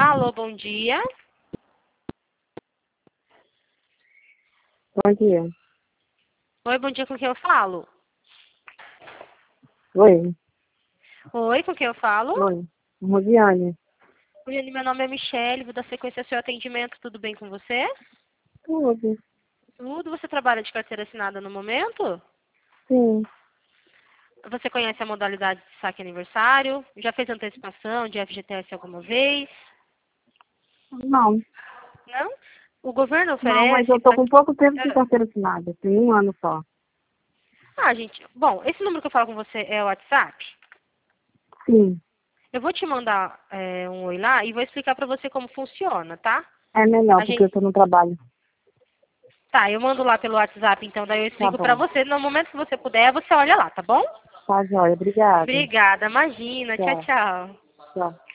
Alô, bom dia. Bom dia. Oi, bom dia, com quem eu falo? Oi. Oi, com quem eu falo? Oi. Rosiane. Oi, meu nome é Michele, vou dar sequência ao seu atendimento, tudo bem com você? Tudo. Tudo, você trabalha de carteira assinada no momento? Sim. Você conhece a modalidade de saque aniversário? Já fez antecipação de FGTS alguma vez? Não. Não? O governo Não, mas oferece eu tô para... com pouco tempo de carteira assinada. Tem 1 ano só. Ah, gente, bom, esse número que eu falo com você é o WhatsApp? Sim. Eu vou te mandar um oi lá e vou explicar para você como funciona, tá? É melhor, A porque gente... eu tô no trabalho. Tá, eu mando lá pelo WhatsApp, então daí eu Tá explico pra bom. você. No momento que você puder, você olha lá, tá bom? Tá, joia. Obrigada. Obrigada, imagina. Tchau, Tchau. tchau. Tchau.